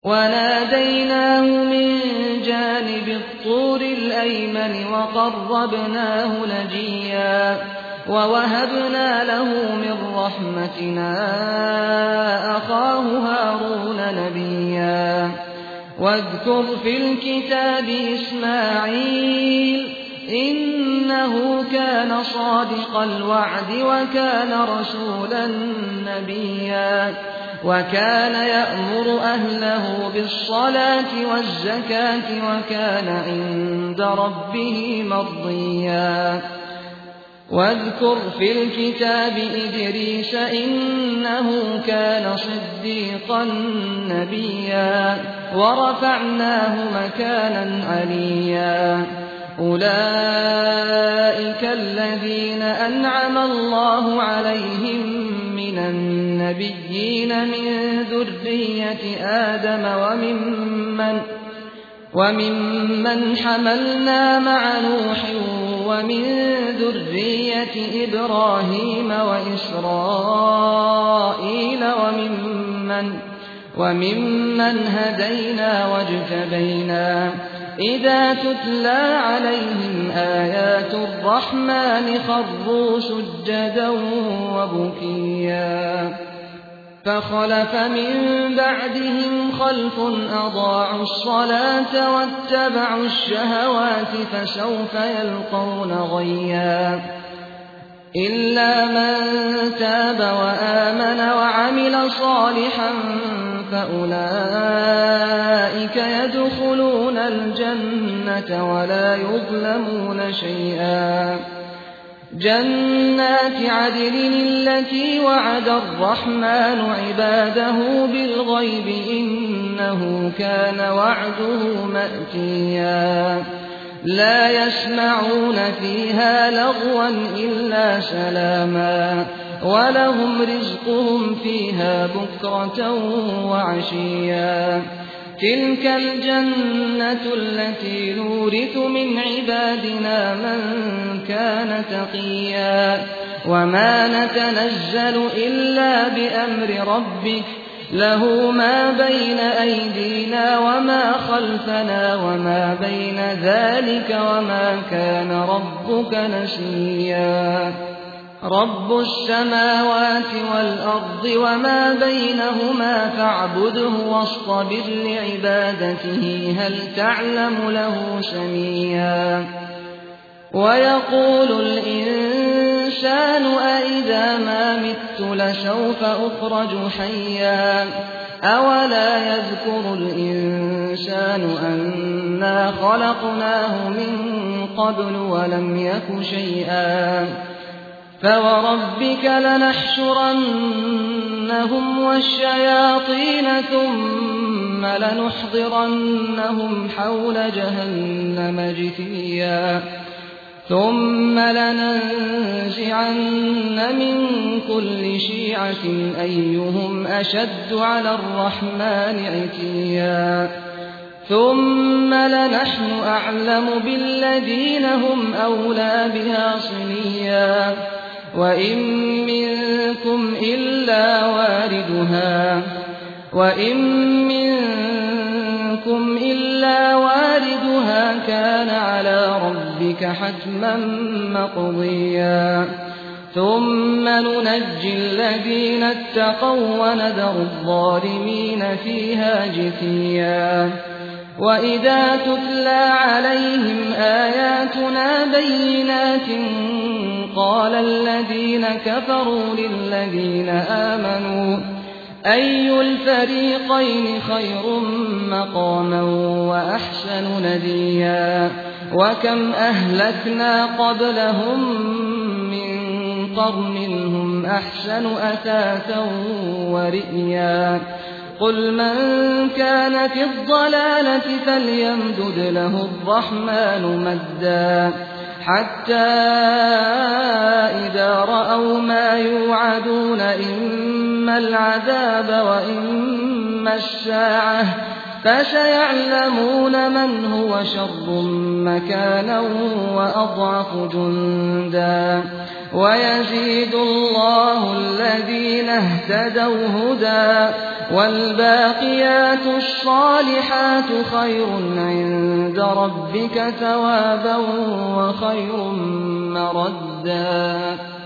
وناديناه من جانب الطور الأيمن وقربناه نجيا ووهبنا له من رحمتنا أخاه هارون نبيا واذكر في الكتاب إسماعيل إنه كان صادق الوعد وكان رسولا نبيا وكان يأمر أهله بالصلاة والزكاة وكان عند ربه مرضيا واذكر في الكتاب إدريس إنه كان صديقا نبيا ورفعناه مكانا عليا أولئك الذين أنعم الله عليهم من النبيين من ذرية آدم وممن حملنا مع نوح ومن ذرية إبراهيم وإسرائيل وممن هدينا واجتبينا إذا تتلى عليهم آيات الرحمن خروا سجدا وبكيا فخلف من بعدهم خلف أضاعوا الصلاة واتبعوا الشهوات فسوف يلقون غيا إلا من تاب وآمن وعمل صالحا فأولئك يدخلون الجنة ولا يظلمون شيئا جنات عدن التي وعد الرحمن عباده بالغيب إنه كان وعده مأتيا لا يسمعون فيها لغوا إلا سلاما ولهم رزقهم فيها بكرة وعشيا تلك الجنة التي نورث من عبادنا من كان تقيا وما نتنزل إلا بأمر ربك له ما بين أيدينا وما خلفنا وما بين ذلك وما كان ربك نسيا رب السماوات والأرض وما بينهما فاعبده واصطبر لعبادته هل تعلم له سميا ويقول الإنسان أإذا ما مت لسوف أخرج حيا أولا يذكر الإنسان أنا خلقناه من قبل ولم يك شيئا فوربك لنحشرنهم والشياطين ثم لنحضرنهم حول جهنم جثيا ثم لننزعن من كل شيعة أيهم أشد على الرحمن عتيا ثم لنحن أعلم بالذين هم أولى بها صليا وإن منكم إلا واردها كان على ربك حتما مقضيا ثم ننجي الذين اتقوا ونذر الظالمين فيها جثيا وإذا تتلى عليهم آياتنا بينات قال الذين كفروا للذين آمنوا أي الفريقين خير مقاما وأحسن نديا وكم أهلكنا قبلهم من قرن هم أحسن أثاثا ورئيا قل من كان في الضلالة فليمدد له الرحمن مدا حتى إذا رأوا ما يوعدون إما العذاب وإما الساعة فسيعلمون من هو شر مكانا وأضعف جندا ويزيد الله الذين اهتدوا هدى والباقيات الصالحات خير عند ربك ثوابا وخير مردا